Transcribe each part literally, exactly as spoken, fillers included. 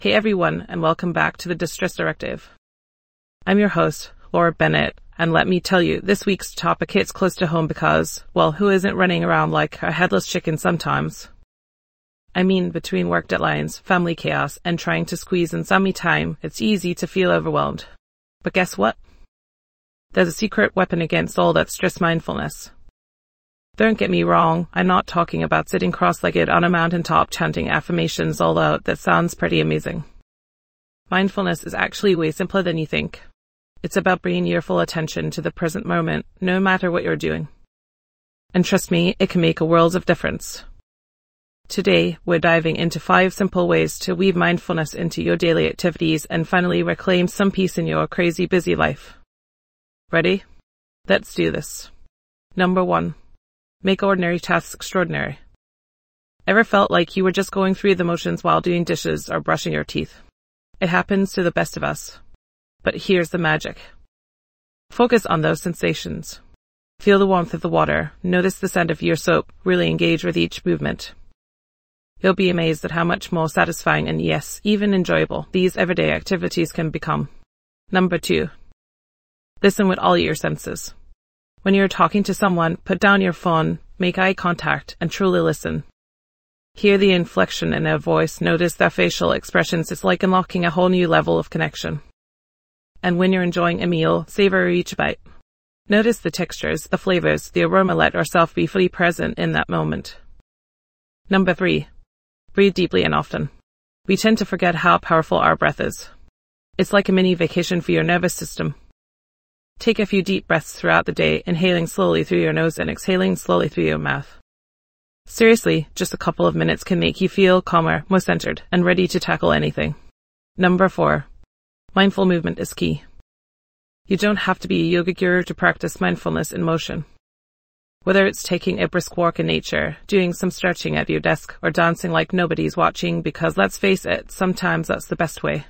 Hey everyone, and welcome back to the Distress Directive. I'm your host, Laura Bennett, and let me tell you, this week's topic hits close to home because, well, who isn't running around like a headless chicken sometimes? I mean, between work deadlines, family chaos, and trying to squeeze in some me time, it's easy to feel overwhelmed. But guess what? There's a secret weapon against all that stress: mindfulness. Don't get me wrong, I'm not talking about sitting cross-legged on a mountaintop chanting affirmations, although that sounds pretty amazing. Mindfulness is actually way simpler than you think. It's about bringing your full attention to the present moment, no matter what you're doing. And trust me, it can make a world of difference. Today, we're diving into five simple ways to weave mindfulness into your daily activities and finally reclaim some peace in your crazy busy life. Ready? Let's do this. Number one. Make ordinary tasks extraordinary. Ever felt like you were just going through the motions while doing dishes or brushing your teeth? It happens to the best of us. But here's the magic. Focus on those sensations. Feel the warmth of the water, notice the scent of your soap, really engage with each movement. You'll be amazed at how much more satisfying and, yes, even enjoyable these everyday activities can become. Number two. Listen with all your senses. When you're talking to someone, put down your phone, make eye contact, and truly listen. Hear the inflection in their voice, notice their facial expressions. It's like unlocking a whole new level of connection. And when you're enjoying a meal, savor each bite. Notice the textures, the flavors, the aroma. Let yourself be fully present in that moment. Number three. Breathe deeply and often. We tend to forget how powerful our breath is. It's like a mini vacation for your nervous system. Take a few deep breaths throughout the day, inhaling slowly through your nose and exhaling slowly through your mouth. Seriously, just a couple of minutes can make you feel calmer, more centered, and ready to tackle anything. Number four. Mindful movement is key. You don't have to be a yoga guru to practice mindfulness in motion. Whether it's taking a brisk walk in nature, doing some stretching at your desk, or dancing like nobody's watching, because let's face it, sometimes that's the best way.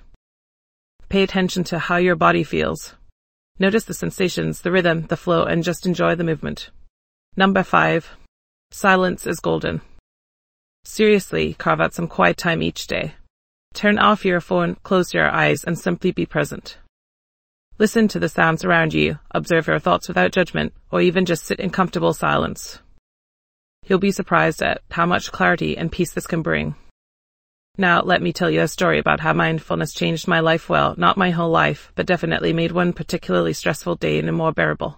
Pay attention to how your body feels. Notice the sensations, the rhythm, the flow, and just enjoy the movement. Number five. Silence is golden. Seriously, carve out some quiet time each day. Turn off your phone, close your eyes, and simply be present. Listen to the sounds around you, observe your thoughts without judgment, or even just sit in comfortable silence. You'll be surprised at how much clarity and peace this can bring. Now, let me tell you a story about how mindfulness changed my life. Well, not my whole life, but definitely made one particularly stressful day more bearable.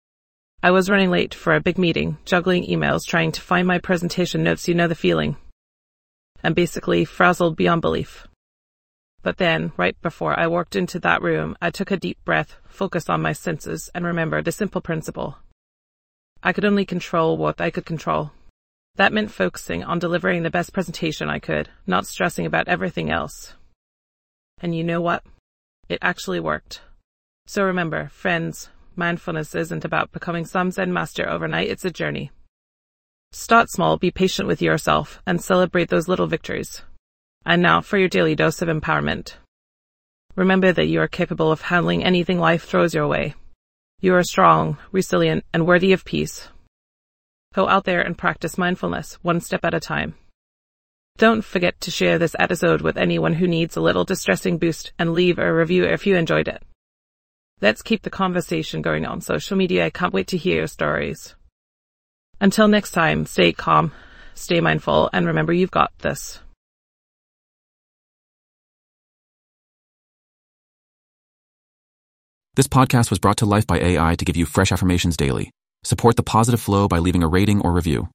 I was running late for a big meeting, juggling emails, trying to find my presentation notes, you know the feeling. And basically frazzled beyond belief. But then, right before I walked into that room, I took a deep breath, focused on my senses, and remembered a simple principle. I could only control what I could control. That meant focusing on delivering the best presentation I could, not stressing about everything else. And you know what? It actually worked. So remember, friends, mindfulness isn't about becoming some Zen master overnight, it's a journey. Start small, be patient with yourself, and celebrate those little victories. And now for your daily dose of empowerment. Remember that you are capable of handling anything life throws your way. You are strong, resilient, and worthy of peace. Go out there and practice mindfulness, one step at a time. Don't forget to share this episode with anyone who needs a little distressing boost and leave a review if you enjoyed it. Let's keep the conversation going on social media. I can't wait to hear your stories. Until next time, stay calm, stay mindful, and remember you've got this. This podcast was brought to life by A I to give you fresh affirmations daily. Support the positive flow by leaving a rating or review.